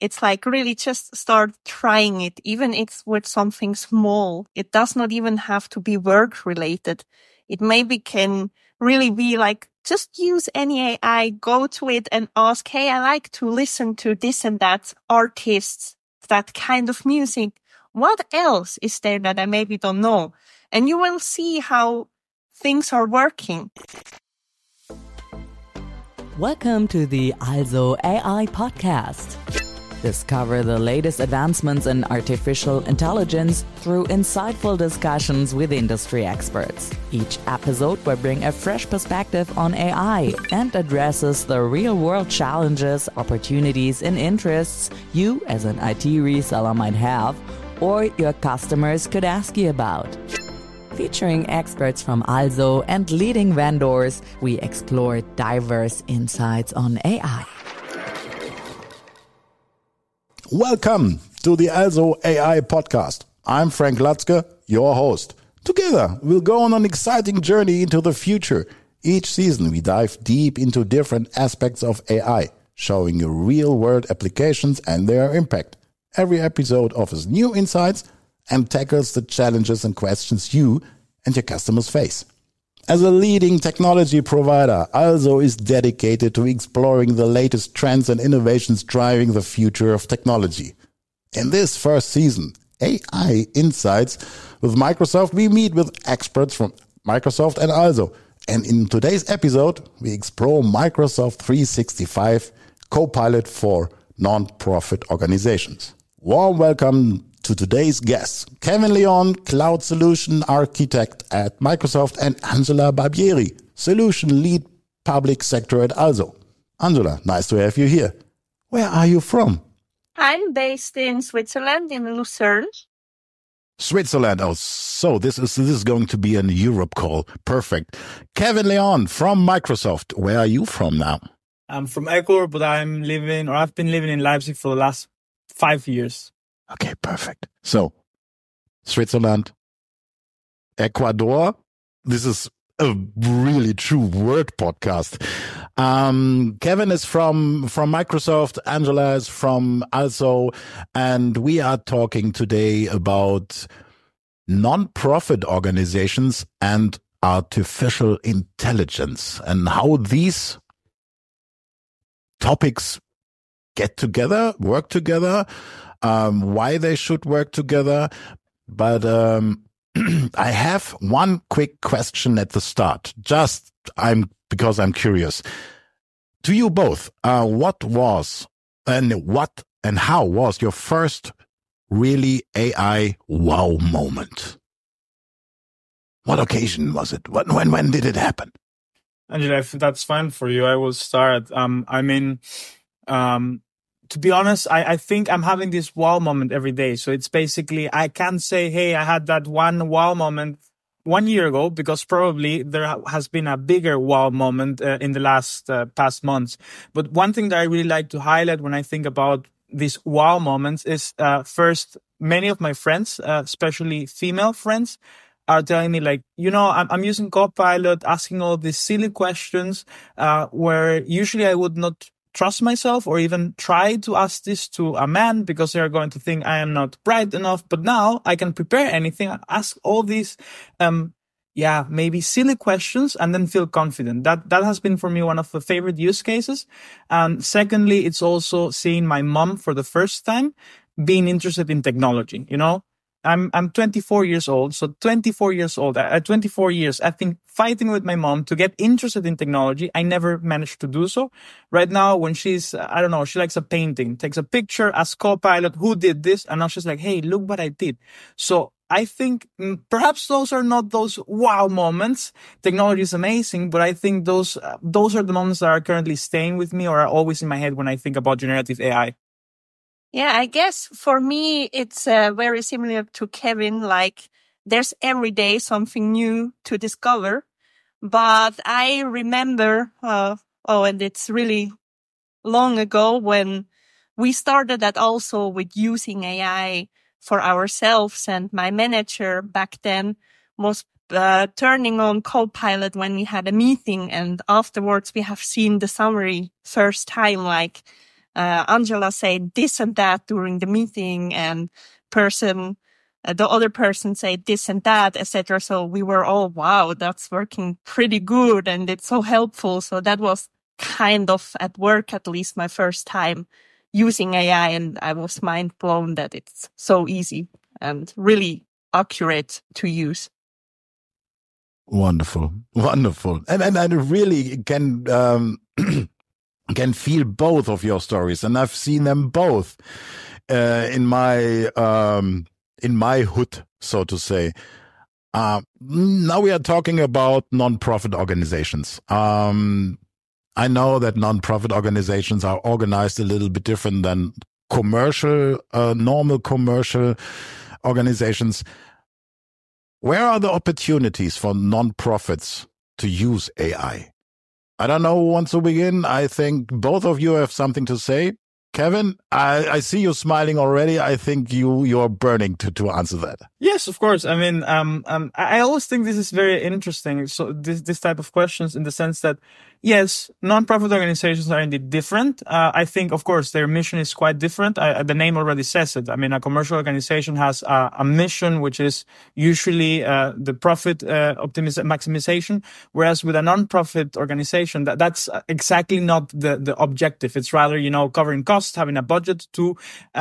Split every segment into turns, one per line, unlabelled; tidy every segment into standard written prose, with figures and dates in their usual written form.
It's like really just start trying it, even if it's with something small. It does not even have to be work related. It maybe can really be like, just use any AI, go to it and ask, hey, I like to listen to this and that artists, that kind of music. What else is there that I maybe don't know? And you will see how things are working.
Welcome to the Also AI podcast. Discover the latest advancements in artificial intelligence through insightful discussions with industry experts. Each episode will bring a fresh perspective on AI and addresses the real-world challenges, opportunities, and interests you as an IT reseller might have or your customers could ask you about. Featuring experts from Also and leading vendors, we explore diverse insights on AI.
Welcome to the Also AI podcast. I'm Frank Latzke, your host. Together, we'll go on an exciting journey into the future. Each season, we dive deep into different aspects of AI, showing you real-world applications and their impact. Every episode offers new insights and tackles the challenges and questions you and your customers face. As a leading technology provider, Also is dedicated to exploring the latest trends and innovations driving the future of technology. In this first season, AI Insights with Microsoft, we meet with experts from Microsoft and Also. And in today's episode, we explore Microsoft 365 Copilot for non-profit organizations. Warm welcome to today's guests, Kevin Leon, Cloud Solution Architect at Microsoft, and Angela Barbieri, Solution Lead Public Sector at Also. Angela, nice to have you here. Where are you from?
I'm based in Switzerland, in Lucerne.
Switzerland. Oh, so this is going to be a Europe call. Perfect. Kevin Leon from Microsoft. Where are you from now?
I'm from Ecuador, but I've been living in Leipzig for the last 5 years.
Okay, perfect. So, Switzerland, Ecuador. This is a really true word podcast. Kevin is from Microsoft. Angela is from Also. And we are talking today about non-profit organizations and artificial intelligence and how these topics get together, work together, why they should work together. But I have one quick question at the start. Because I'm curious. To you both, what and how was your first really AI wow moment? What occasion was it? When did it happen?
Angela, if that's fine for you, I will start. To be honest, I think I'm having this wow moment every day. So it's basically, I can't say, hey, I had that one wow moment 1 year ago, because probably there has been a bigger wow moment in the last past months. But one thing that I really like to highlight when I think about these wow moments is first, many of my friends, especially female friends, are telling me like, I'm using Copilot, asking all these silly questions where usually I would not trust myself or even try to ask this to a man because they are going to think I am not bright enough. But now I can prepare anything, ask all these, maybe silly questions and then feel confident. That has been for me one of the favorite use cases. And secondly, it's also seeing my mom for the first time being interested in technology. I'm 24 years old. So 24 years old, at 24 years, I've been fighting with my mom to get interested in technology. I never managed to do so. Right now, when she's, she likes a painting, takes a picture, asks Copilot, who did this? And now she's like, hey, look what I did. So I think perhaps those are not those wow moments. Technology is amazing, but I think those are the moments that are currently staying with me or are always in my head when I think about generative AI.
Yeah, I guess for me, it's very similar to Kevin. Like, there's every day something new to discover. But I remember, and it's really long ago when we started that also with using AI for ourselves. And my manager back then was turning on Copilot when we had a meeting. And afterwards, we have seen the summary first time, like, Angela said this and that during the meeting, and the other person said this and that, etc. So we were all, wow, that's working pretty good and it's so helpful. So that was kind of at work, at least my first time using AI, and I was mind blown that it's so easy and really accurate to use.
Wonderful. And I really can can feel both of your stories, and I've seen them both in my hood, so to say. Now we are talking about non-profit organizations. I know that non-profit organizations are organized a little bit different than normal commercial organizations. Where are the opportunities for non-profits to use AI? I don't know who wants to begin. I think both of you have something to say. Kevin, I see you smiling already. I think you're burning to answer that.
Yes, of course. I mean, I always think this is very interesting. So this type of questions, in the sense that, yes, non-profit organizations are indeed different. I think, of course, their mission is quite different. The name already says it. I mean, a commercial organization has a mission, which is usually the profit maximization, whereas with a non-profit organization, that's exactly not the objective. It's rather, covering costs, having a budget to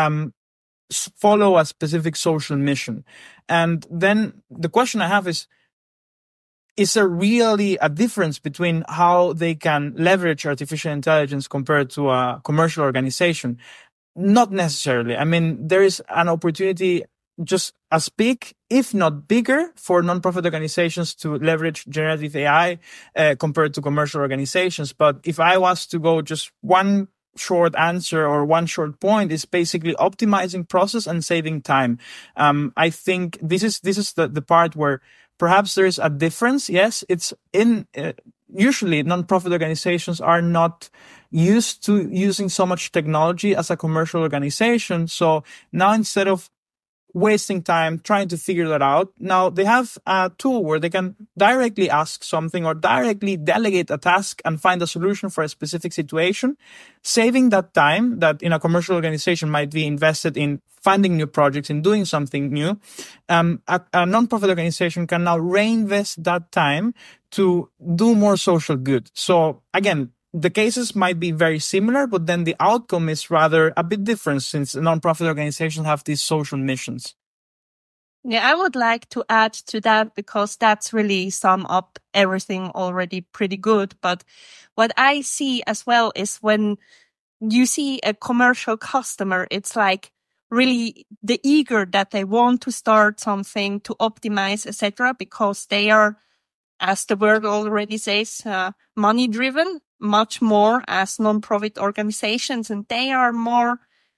follow a specific social mission. And then the question I have is there really a difference between how they can leverage artificial intelligence compared to a commercial organization? Not necessarily. I mean, there is an opportunity just as big, if not bigger, for non-profit organizations to leverage generative AI compared to commercial organizations. But if I was to go just one short answer or one short point, is basically optimizing process and saving time. I think this is the part where perhaps there is a difference. Yes, it's usually non-profit organizations are not used to using so much technology as a commercial organization. So now, instead of wasting time trying to figure that out, now they have a tool where they can directly ask something or directly delegate a task and find a solution for a specific situation, saving that time that in a commercial organization might be invested in finding new projects, in doing something new. A non-profit organization can now reinvest that time to do more social good. So again, the cases might be very similar, but then the outcome is rather a bit different, since non-profit organizations have these social missions.
Yeah, I would like to add to that, because that's really sum up everything already pretty good. But what I see as well is, when you see a commercial customer, it's like really the eager that they want to start something, to optimize, etc., because they are, as the word already says, money driven, much more as non-profit organizations, and they are more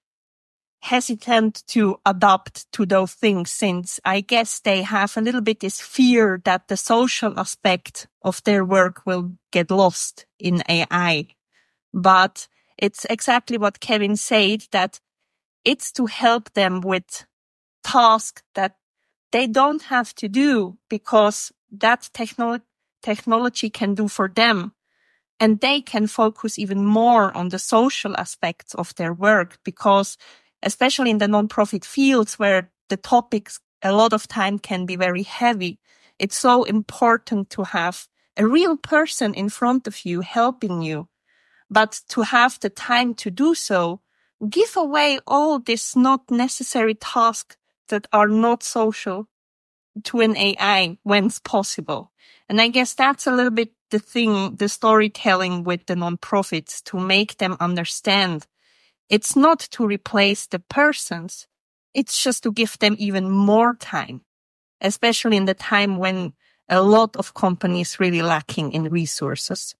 hesitant to adapt to those things, since I guess they have a little bit this fear that the social aspect of their work will get lost in AI. But it's exactly what Kevin said, that it's to help them with tasks that they don't have to do, because that technology can do for them. And they can focus even more on the social aspects of their work, because especially in the nonprofit fields, where the topics a lot of time can be very heavy, it's so important to have a real person in front of you helping you. But to have the time to do so, give away all these not necessary tasks that are not social to an AI when it's possible. And I guess that's a little bit the storytelling with the nonprofits, to make them understand it's not to replace the persons. It's just to give them even more time, especially in the time when a lot of companies really lacking in resources.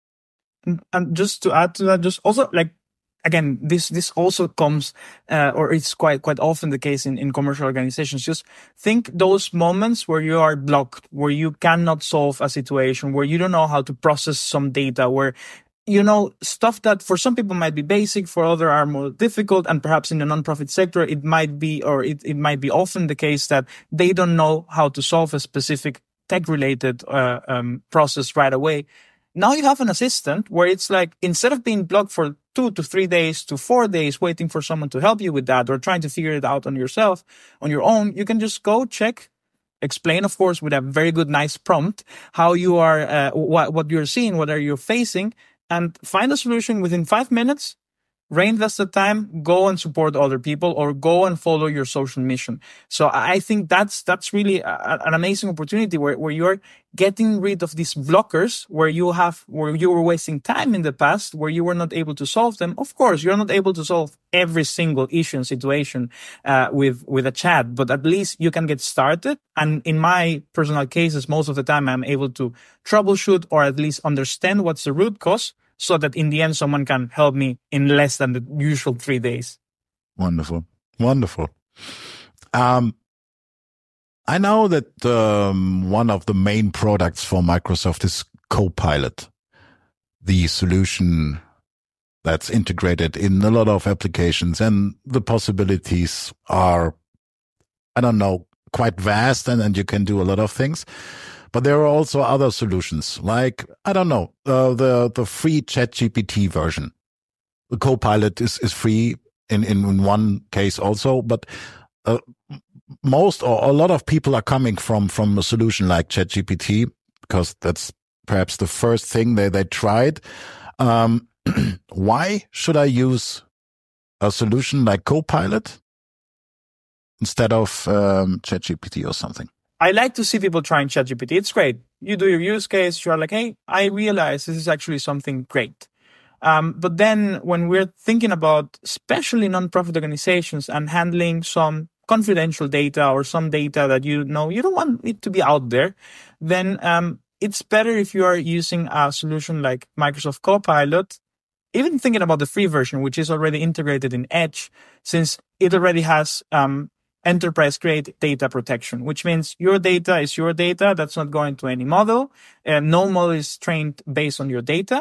And just to add to that, just also again, this also comes, or it's quite often the case in commercial organizations. Just think those moments where you are blocked, where you cannot solve a situation, where you don't know how to process some data, where, stuff that for some people might be basic, for others are more difficult. And perhaps in the nonprofit sector, it might be, or it might be often the case that they don't know how to solve a specific tech-related process right away. Now you have an assistant where it's like, instead of being blocked for 2 to 3 days to 4 days waiting for someone to help you with that, or trying to figure it out on yourself, on your own, you can just go check, explain, of course, with a very good, nice prompt, how you are, what you're seeing, what are you facing, and find a solution within 5 minutes. Reinvest the time, go and support other people, or go and follow your social mission. So I think that's really an amazing opportunity where you're getting rid of these blockers where you were wasting time in the past, where you were not able to solve them. Of course, you're not able to solve every single issue and situation with a chat, but at least you can get started. And in my personal cases, most of the time I'm able to troubleshoot or at least understand what's the root cause, so that in the end, someone can help me in less than the usual 3 days.
Wonderful. Wonderful. I know that one of the main products for Microsoft is Copilot, the solution that's integrated in a lot of applications, and the possibilities are, I don't know, quite vast, and you can do a lot of things. But there are also other solutions, like, I don't know, the free ChatGPT version. The Copilot is free in one case also, but most or a lot of people are coming from a solution like ChatGPT, because that's perhaps the first thing they tried. Why should I use a solution like Copilot instead of ChatGPT or something?
I like to see people trying ChatGPT. It's great. You do your use case. You're like, hey, I realize this is actually something great. But then when we're thinking about especially nonprofit organizations and handling some confidential data or some data that you don't want it to be out there, then it's better if you are using a solution like Microsoft Copilot, even thinking about the free version, which is already integrated in Edge, since it already has enterprise-grade data protection, which means your data is your data. That's not going to any model. No model is trained based on your data.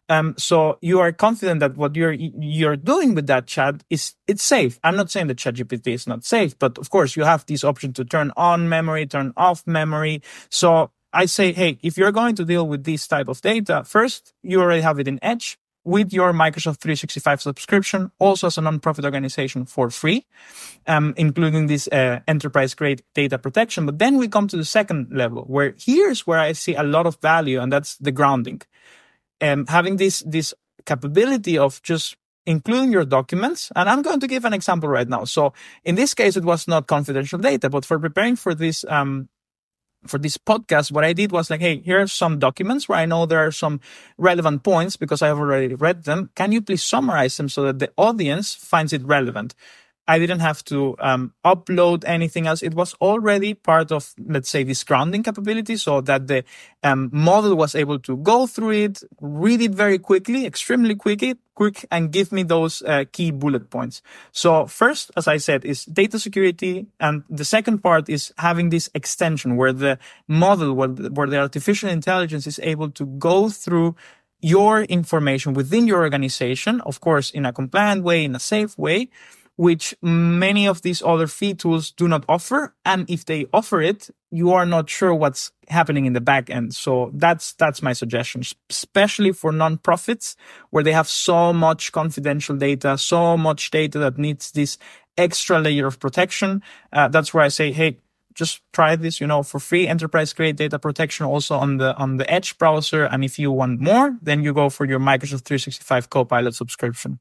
So you are confident that what you're doing with that chat it's safe. I'm not saying that ChatGPT is not safe, but of course you have this option to turn on memory, turn off memory. So I say, hey, if you're going to deal with this type of data, first, you already have it in Edge with your Microsoft 365 subscription, also as a nonprofit organization for free, including this enterprise-grade data protection. But then we come to the second level, here's where I see a lot of value, and that's the grounding. Having this capability of just including your documents. And I'm going to give an example right now. So in this case, it was not confidential data, but for preparing for this podcast, what I did was like, hey, here are some documents where I know there are some relevant points because I have already read them. Can you please summarize them so that the audience finds it relevant? I didn't have to upload anything else. It was already part of, let's say, this grounding capability, so that the model was able to go through it, read it very quickly, extremely quick, and give me those key bullet points. So first, as I said, is data security. And the second part is having this extension where the model, where the artificial intelligence is able to go through your information within your organization, of course, in a compliant way, in a safe way, which many of these other fee tools do not offer. And if they offer it, you are not sure what's happening in the back end. So that's my suggestion, especially for nonprofits where they have so much confidential data, so much data that needs this extra layer of protection. That's where I say, hey, just try this, for free, enterprise grade data protection also on the Edge browser. And if you want more, then you go for your Microsoft 365 Copilot subscription.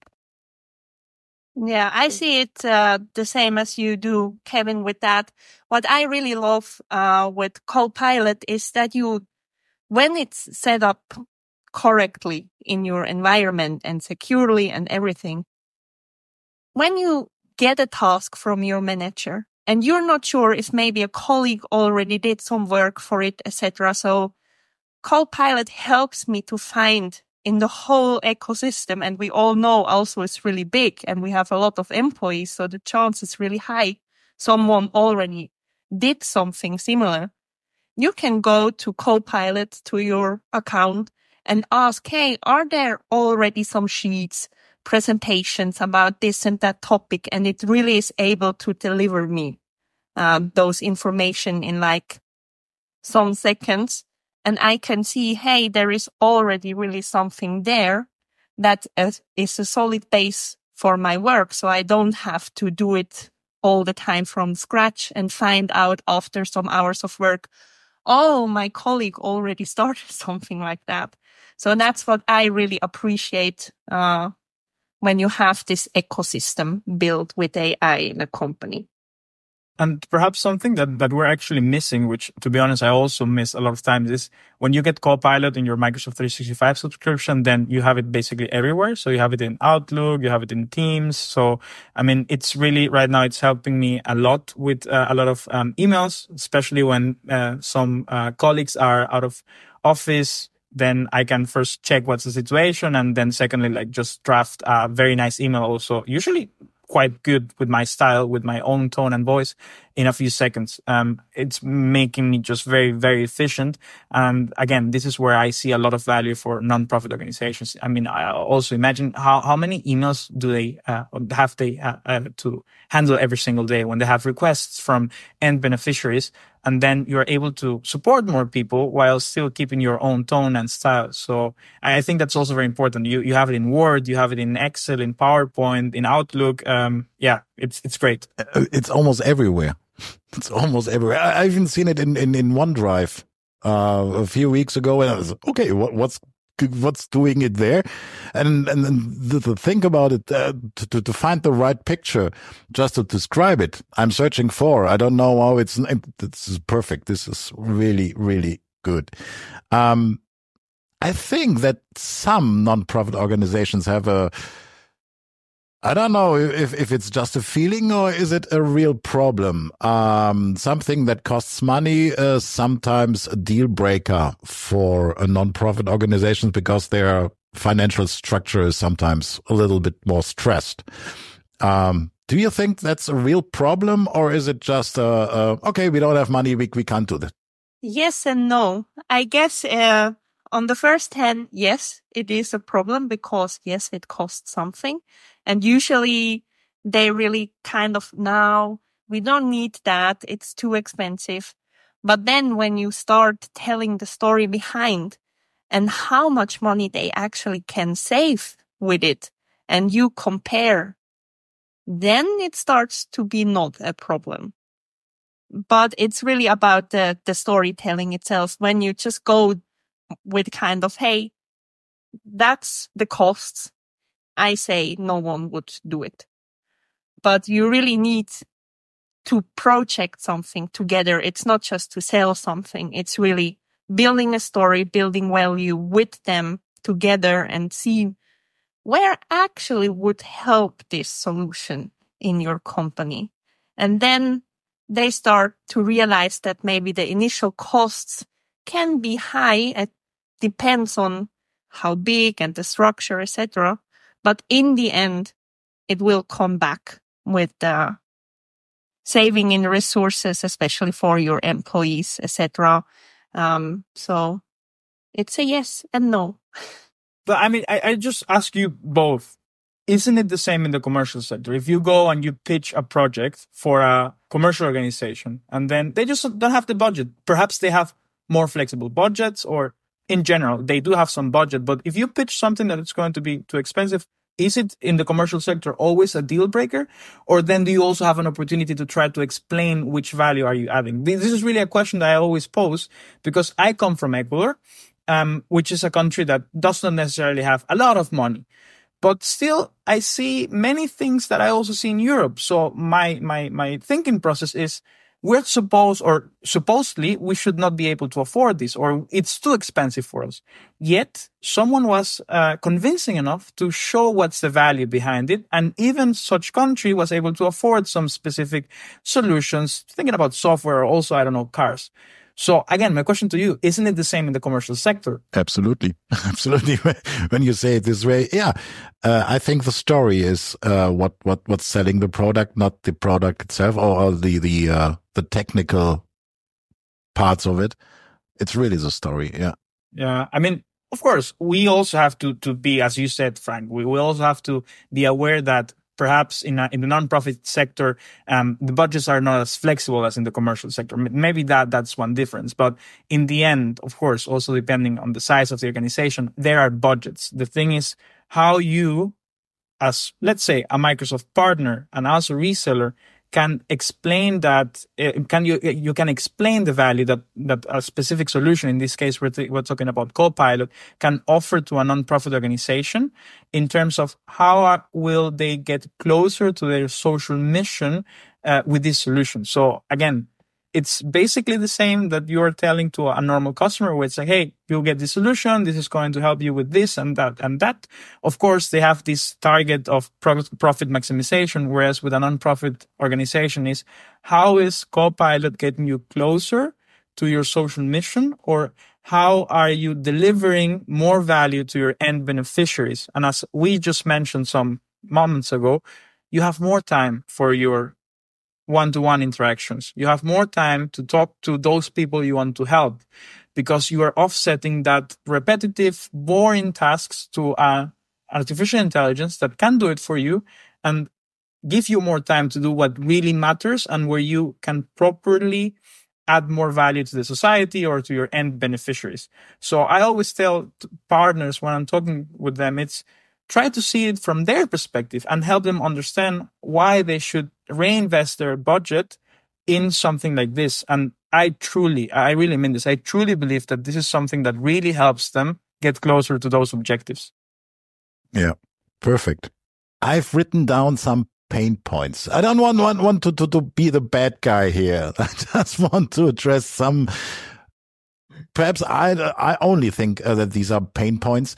Yeah, I see it the same as you do, Kevin, with that. What I really love with Copilot is that when it's set up correctly in your environment and securely and everything, when you get a task from your manager and you're not sure if maybe a colleague already did some work for it, etc. So Copilot helps me to find in the whole ecosystem, and we all know also it's really big and we have a lot of employees, so the chance is really high someone already did something similar. You can go to Copilot, to your account, and ask, hey, are there already some sheets, presentations about this and that topic? And it really is able to deliver me those information in like some seconds. And I can see, hey, there is already really something there. that is a solid base for my work. So I don't have to do it all the time from scratch and find out after some hours of work, oh, my colleague already started something like that. So that's what I really appreciate when you have this ecosystem built with AI in a company.
And perhaps something that we're actually missing, which to be honest, I also miss a lot of times, is when you get Copilot in your Microsoft 365 subscription, then you have it basically everywhere. So you have it in Outlook, you have it in Teams. So, I mean, it's really right now, it's helping me a lot with a lot of emails, especially when some colleagues are out of office. Then I can first check what's the situation. And then secondly, like just draft a very nice email also, usually quite good with my style, with my own tone and voice in a few seconds. It's making me just very, very efficient. And again, this is where I see a lot of value for nonprofit organizations. I mean, I also imagine how many emails do they have to handle every single day when they have requests from end beneficiaries. And then you're able to support more people while still keeping your own tone and style. So I think that's also very important. You have it in Word, you have it in Excel, in PowerPoint, in Outlook. Yeah, it's great.
It's almost everywhere. It's almost everywhere. I've even seen it in OneDrive a few weeks ago, and I was okay. What's doing it there? And to think about it, to find the right picture, just to describe it, I'm searching for. I don't know how this is perfect. This is really, really good. I think that some nonprofit organizations have I don't know if it's just a feeling or is it a real problem? Something that costs money, sometimes a deal breaker for a nonprofit organization because their financial structure is sometimes a little bit more stressed. Do you think that's a real problem, or is it just, okay, we don't have money, we can't do that?
Yes and no. I guess on the first hand, yes, it is a problem because, yes, it costs something. And usually they really kind of, now we don't need that. It's too expensive. But then when you start telling the story behind and how much money they actually can save with it, and you compare, then it starts to be not a problem. But it's really about the storytelling itself. When you just go with kind of, hey, that's the costs, I say no one would do it. But you really need to project something together. It's not just to sell something. It's really building a story, building value with them together and see where actually would help this solution in your company. And then they start to realize that maybe the initial costs can be high. It depends on how big and the structure, etc. But in the end, it will come back with the saving in resources, especially for your employees, etc. So it's a yes and no.
But I mean, I just ask you both. Isn't it the same in the commercial sector? If you go and you pitch a project for a commercial organization and then they just don't have the budget, perhaps they have more flexible budgets, or in general, they do have some budget. But if you pitch something that it's going to be too expensive, is it in the commercial sector always a deal breaker? Or then do you also have an opportunity to try to explain which value are you adding? This is really a question that I always pose because I come from Ecuador, which is a country that does not necessarily have a lot of money. But still, I see many things that I also see in Europe. So my thinking process is, we're supposedly, we should not be able to afford this, or it's too expensive for us. Yet, someone was convincing enough to show what's the value behind it. And even such country was able to afford some specific solutions, thinking about software or also, I don't know, cars. So again, my question to you, isn't it the same in the commercial sector?
Absolutely. Absolutely. When you say it this way, yeah. I think the story is what's selling the product, not the product itself or the technical parts of it. It's really the story. Yeah.
Yeah. I mean, of course, we also have to be, as you said, Frank, we also have to be aware that perhaps in the nonprofit sector, the budgets are not as flexible as in the commercial sector. Maybe that's one difference. But in the end, of course, also depending on the size of the organization, there are budgets. The thing is, how you, as let's say a Microsoft partner and also reseller, can explain that you can explain the value that a specific solution, in this case we're talking about Copilot, can offer to a nonprofit organization in terms of how will they get closer to their social mission with this solution. So again, it's basically the same that you are telling to a normal customer, where it's like, hey, you'll get this solution. This is going to help you with this and that and that. Of course, they have this target of profit maximization, whereas with a nonprofit organization is, how is Copilot getting you closer to your social mission, or how are you delivering more value to your end beneficiaries? And as we just mentioned some moments ago, you have more time for your one-to-one interactions. You have more time to talk to those people you want to help, because you are offsetting that repetitive, boring tasks to artificial intelligence that can do it for you and give you more time to do what really matters and where you can properly add more value to the society or to your end beneficiaries. So I always tell partners when I'm talking with them, it's try to see it from their perspective and help them understand why they should reinvest their budget in something like this. And I really mean this. I truly believe that this is something that really helps them get closer to those objectives.
Yeah, perfect. I've written down some pain points. I don't want to be the bad guy here. I just want to address some. Perhaps I only think that these are pain points.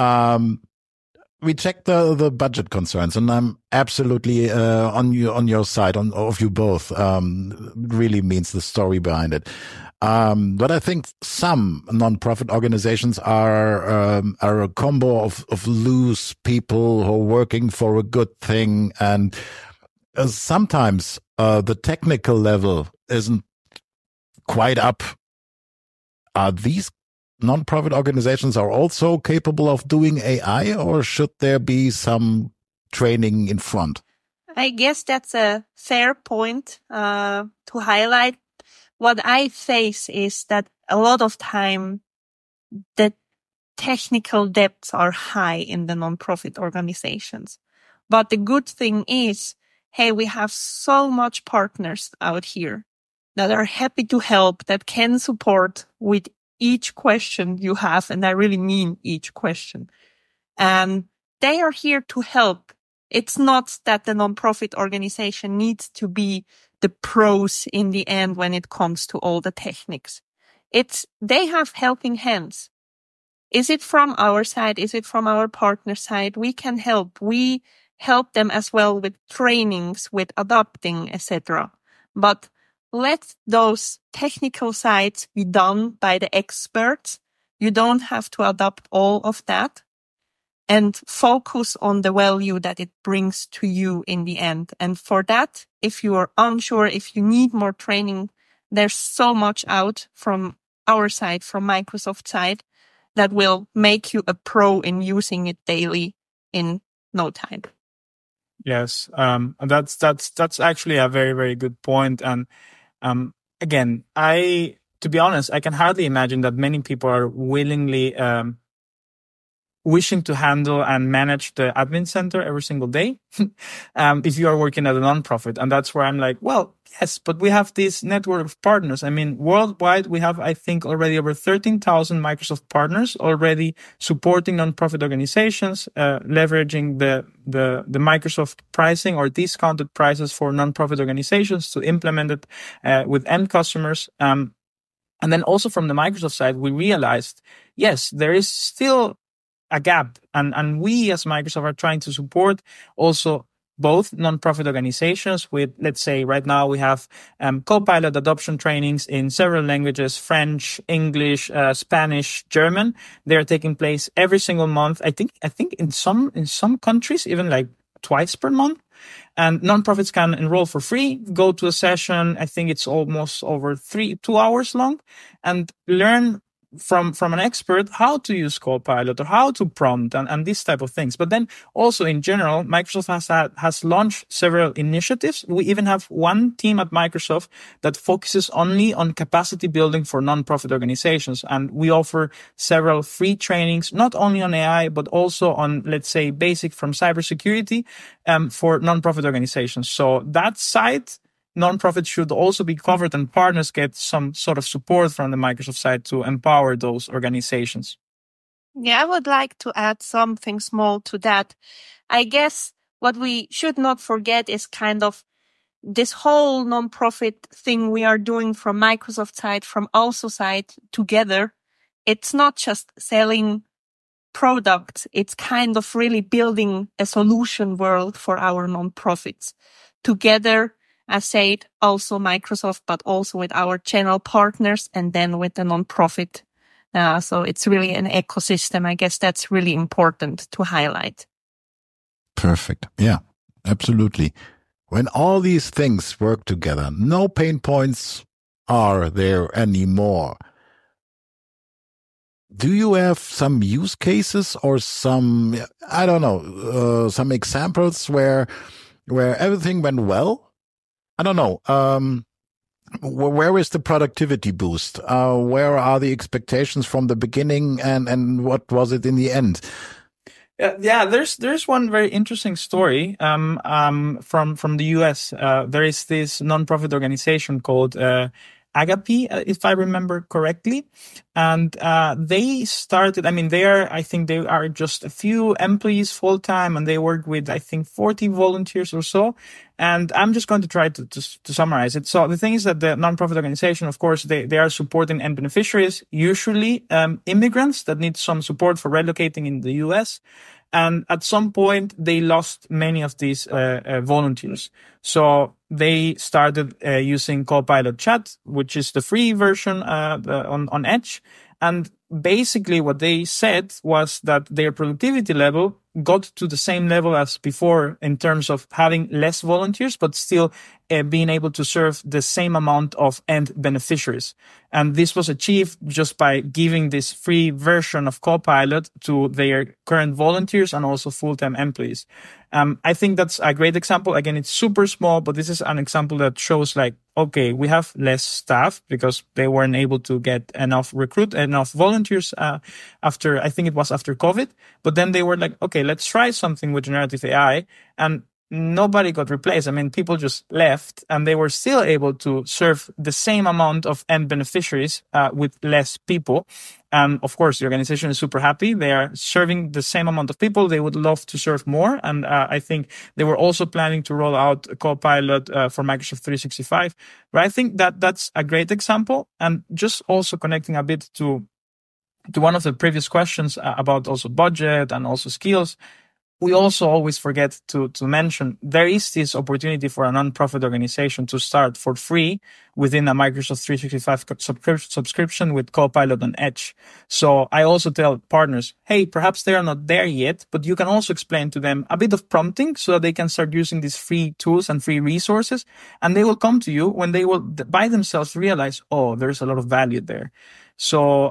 We checked the budget concerns, and I'm absolutely on your side, of you both. Really means the story behind it. But I think some nonprofit organizations are a combo of loose people who are working for a good thing, and sometimes the technical level isn't quite up. Are these nonprofit organizations are also capable of doing AI, or should there be some training in front?
I guess that's a fair point to highlight. What I face is that a lot of time the technical depths are high in the nonprofit organizations. But the good thing is, hey, we have so much partners out here that are happy to help, that can support with each question you have, and I really mean each question. And they are here to help. It's not that the nonprofit organization needs to be the pros in the end when it comes to all the techniques. They have helping hands. Is it from our side? Is it from our partner side? We can help. We help them as well with trainings, with adopting, etc. But let those technical sides be done by the experts. You don't have to adopt all of that, and focus on the value that it brings to you in the end. And for that, if you are unsure, if you need more training, there's so much out from our side, from Microsoft side, that will make you a pro in using it daily in no time.
Yes, that's actually a very, very good point. And again, to be honest, I can hardly imagine that many people are willingly wishing to handle and manage the admin center every single day. If you are working at a nonprofit, and that's where I'm like, well, yes, but we have this network of partners. I mean, worldwide, we have, I think, already over 13,000 Microsoft partners already supporting nonprofit organizations, leveraging the Microsoft pricing or discounted prices for nonprofit organizations to implement it with end customers. And then also from the Microsoft side, we realized, yes, there is still a gap. And we as Microsoft are trying to support also both nonprofit organizations with, let's say right now we have Copilot adoption trainings in several languages, French, English, Spanish, German. They are taking place every single month. I think in some countries, even like twice per month. And nonprofits can enroll for free, go to a session. I think it's almost over 2 hours long, and learn from an expert how to use Copilot or how to prompt and these type of things. But then also in general, Microsoft has launched several initiatives. We even have one team at Microsoft that focuses only on capacity building for nonprofit organizations. And we offer several free trainings, not only on AI, but also on, let's say, basic from cybersecurity, for nonprofit organizations. So that side, nonprofits should also be covered, and partners get some sort of support from the Microsoft side to empower those organizations.
Yeah, I would like to add something small to that. I guess what we should not forget is kind of this whole nonprofit thing we are doing from Microsoft side, from also side together. It's not just selling products. It's kind of really building a solution world for our nonprofits together. I said also Microsoft, but also with our channel partners and then with the nonprofit. So it's really an ecosystem. I guess that's really important to highlight.
Perfect. Yeah, absolutely. When all these things work together, no pain points are there anymore. Do you have some use cases or some, I don't know, some examples where everything went well? I don't know. Where is the productivity boost? Where are the expectations from the beginning, and what was it in the end?
Yeah, there's one very interesting story from the US. There is this nonprofit organization called Agape, if I remember correctly. And they started, I think they are just a few employees full time, and they work with, I think, 40 volunteers or so. And I'm just going to try to summarize it. So the thing is that the nonprofit organization, of course, they are supporting end beneficiaries, usually immigrants that need some support for relocating in the US. And at some point, they lost many of these volunteers. So they started using Copilot Chat, which is the free version on Edge. And basically what they said was that their productivity level got to the same level as before in terms of having less volunteers, but still being able to serve the same amount of end beneficiaries. And this was achieved just by giving this free version of Copilot to their current volunteers and also full-time employees. I think that's a great example. Again, it's super small, but this is an example that shows like, okay, we have less staff because they weren't able to get enough volunteers after COVID. But then they were like, okay, let's try something with generative AI. And nobody got replaced. People just left, and they were still able to serve the same amount of end beneficiaries with less people. And of course, the organization is super happy. They are serving the same amount of people. They would love to serve more. And I think they were also planning to roll out a Copilot for Microsoft 365. But I think that that's a great example. And just also connecting a bit to one of the previous questions about also budget and also skills. We also always forget to mention there is this opportunity for a nonprofit organization to start for free within a Microsoft 365 subscription with Copilot on Edge. So I also tell partners, hey, perhaps they are not there yet, but you can also explain to them a bit of prompting so that they can start using these free tools and free resources. And they will come to you when they will by themselves realize, oh, there's a lot of value there. So,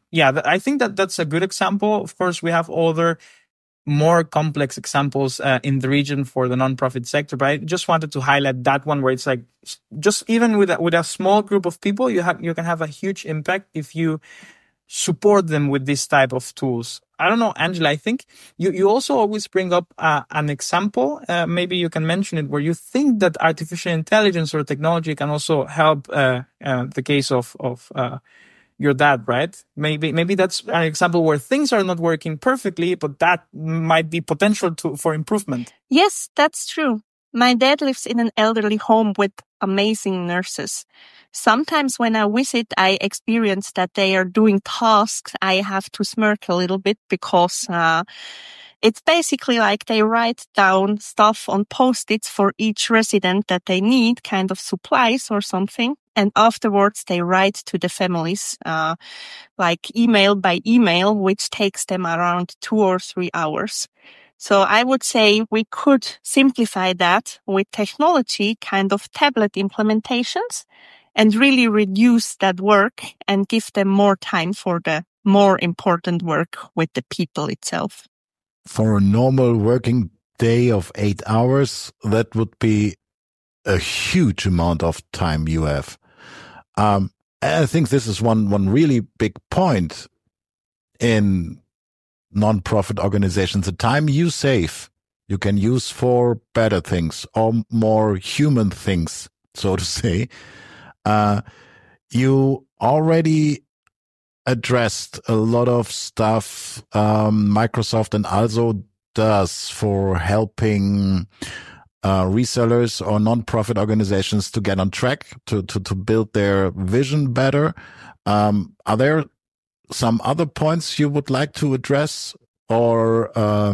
I think that's a good example. Of course, we have other more complex examples in the region for the nonprofit sector, but I just wanted to highlight that one where it's like just even with a small group of people, you can have a huge impact if you support them with this type of tools. I don't know, Angela, I think you also always bring up an example. Maybe you can mention it where you think that artificial intelligence or technology can also help the case of your dad, right? Maybe that's an example where things are not working perfectly, but that might be potential for improvement.
Yes, that's true. My dad lives in an elderly home with amazing nurses. Sometimes when I visit, I experience that they are doing tasks. I have to smirk a little bit because it's basically like they write down stuff on Post-its for each resident that they need, kind of supplies or something. And afterwards, they write to the families, like email by email, which takes them around 2 or 3 hours. So I would say we could simplify that with technology, kind of tablet implementations. and really reduce that work and give them more time for the more important work with the people itself.
For a normal working day of 8 hours, that would be a huge amount of time you have. And I think this is one really big point in non-profit organizations. The time you save, you can use for better things or more human things, so to say. You already addressed a lot of stuff Microsoft and also does for helping resellers or non-profit organizations to get on track, to build their vision better. Are there some other points you would like to address, or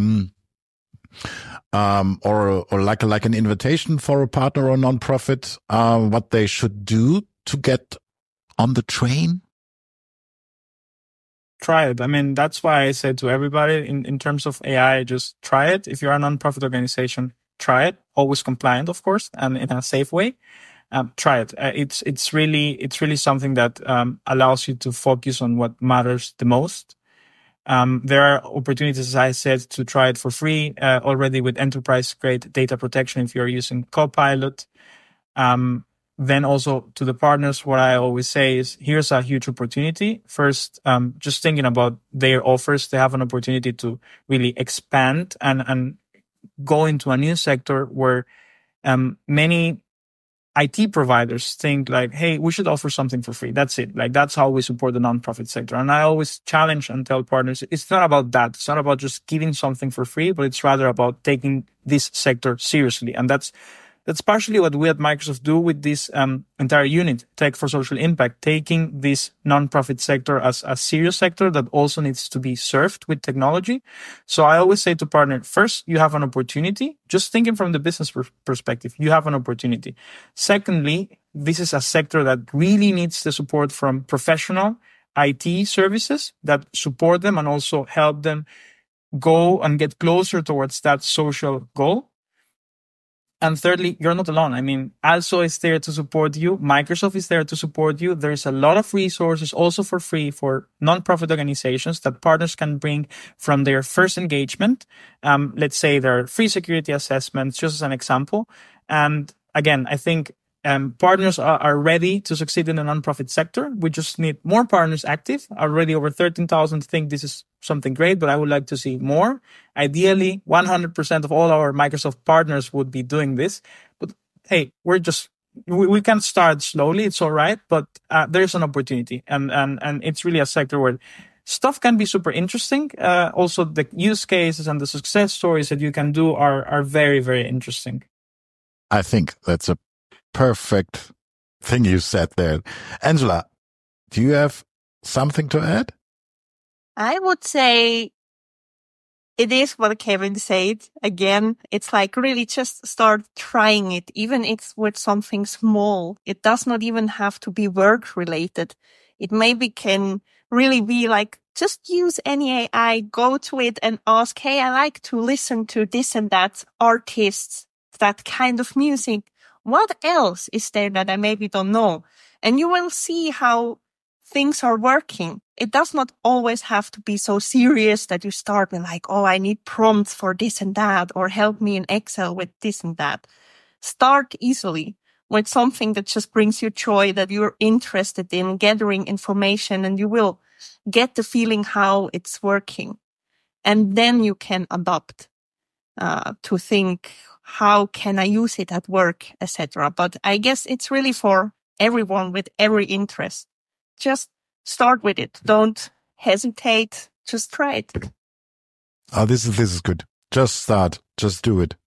like an invitation for a partner or non-profit, what they should do to get on the train?
Try it. I mean, that's why I said to everybody in terms of AI, just try it. If you're a non-profit organization, try it. Always compliant, of course, and in a safe way. Try it. It's really something that allows you to focus on what matters the most. There are opportunities, as I said, to try it for free already with enterprise-grade data protection if you're using Copilot. Then also to the partners, what I always say is, here's a huge opportunity. First, just thinking about their offers, they have an opportunity to really expand and go into a new sector where many IT providers think like, hey, we should offer something for free. That's it. Like, that's how we support the nonprofit sector. And I always challenge and tell partners, it's not about that. It's not about just giving something for free, but it's rather about taking this sector seriously. And that's partially what we at Microsoft do with this entire unit, Tech for Social Impact, taking this nonprofit sector as a serious sector that also needs to be served with technology. So I always say to partner, first, you have an opportunity. Just thinking from the business perspective, you have an opportunity. Secondly, this is a sector that really needs the support from professional IT services that support them and also help them go and get closer towards that social goal. And thirdly, you're not alone. I mean, ALSO is there to support you. Microsoft is there to support you. There's a lot of resources also for free for nonprofit organizations that partners can bring from their first engagement. Let's say there are free security assessments, just as an example. And again, I think partners are ready to succeed in the nonprofit sector. We just need more partners active. Already over 13,000 think this is something great, but I would like to see more. Ideally, 100% of all our Microsoft partners would be doing this. But hey, we can start slowly. It's all right, but there's an opportunity, and it's really a sector where stuff can be super interesting. Also, the use cases and the success stories that you can do are very, very interesting.
I think that's a perfect thing you said there. Angela, do you have something to add?
I would say it is what Kevin said. Again, it's like really just start trying it, even if it's with something small. It does not even have to be work related. It maybe can really be like, just use any AI, go to it and ask, hey, I like to listen to this and that artists, that kind of music. What else is there that I maybe don't know? And you will see how things are working. It does not always have to be so serious that you start with like, oh, I need prompts for this and that, or help me in Excel with this and that. Start easily with something that just brings you joy, that you're interested in gathering information, and you will get the feeling how it's working. And then you can adopt to think, how can I use it at work, etc. But I guess it's really for everyone with every interest. Just start with it. Don't hesitate. Just try it.
Oh, this is good. Just start. Just do it.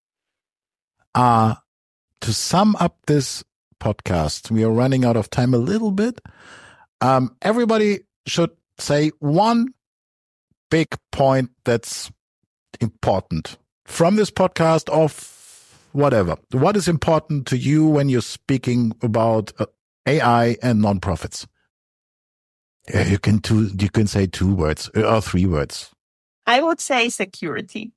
To sum up this podcast, we are running out of time a little bit. Everybody should say one big point that's important from this podcast, of whatever. What is important to you when you're speaking about AI and nonprofits? You can say 2 words or 3 words.
I would say security.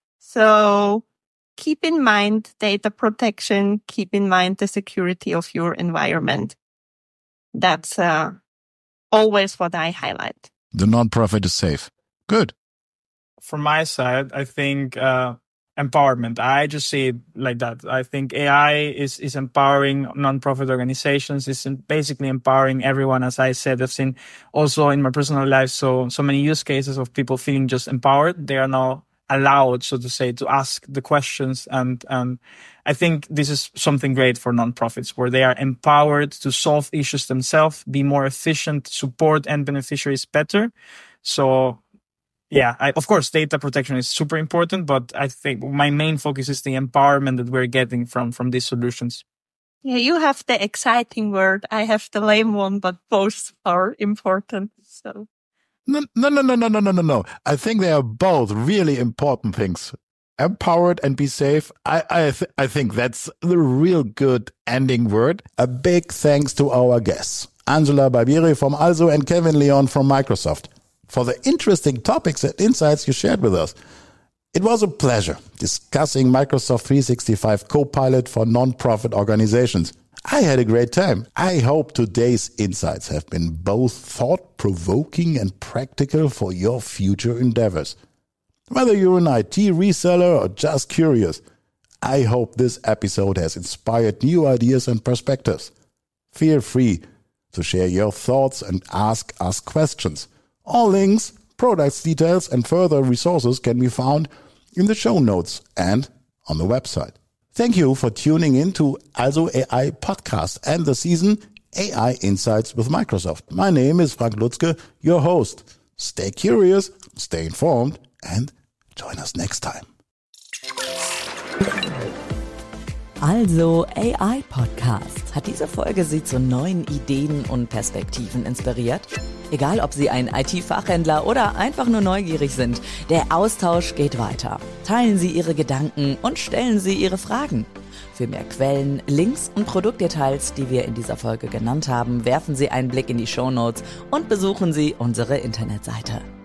So keep in mind data protection, keep in mind the security of your environment. That's always what I highlight.
The nonprofit is safe. Good.
From my side, I think empowerment. I just see it like that. I think AI is empowering nonprofit organizations. It's basically empowering everyone. As I said, I've seen also in my personal life so many use cases of people feeling just empowered. They are now allowed, so to say, to ask the questions. And I think this is something great for nonprofits, where they are empowered to solve issues themselves, be more efficient, support end beneficiaries better. So yeah, of course, data protection is super important, but I think my main focus is the empowerment that we're getting from these solutions.
Yeah, you have the exciting word. I have the lame one, but both are important. So
No. I think they are both really important things. Empowered and be safe. I think that's the real good ending word. A big thanks to our guests, Angela Barbieri from Also and Kevin Leon from Microsoft, for the interesting topics and insights you shared with us. It was a pleasure discussing Microsoft 365 Copilot for nonprofit organizations. I had a great time. I hope today's insights have been both thought-provoking and practical for your future endeavors. Whether you're an IT reseller or just curious, I hope this episode has inspired new ideas and perspectives. Feel free to share your thoughts and ask us questions. All links, products details and further resources can be found in the show notes and on the website. Thank you for tuning in to Also AI Podcast and the season AI Insights with Microsoft. My name is Frank Lutzke, your host. Stay curious, stay informed and join us next time.
Also AI Podcast. Hat diese Folge Sie zu neuen Ideen und Perspektiven inspiriert? Egal, ob Sie ein IT-Fachhändler oder einfach nur neugierig sind, der Austausch geht weiter. Teilen Sie Ihre Gedanken und stellen Sie Ihre Fragen. Für mehr Quellen, Links und Produktdetails, die wir in dieser Folge genannt haben, werfen Sie einen Blick in die Shownotes und besuchen Sie unsere Internetseite.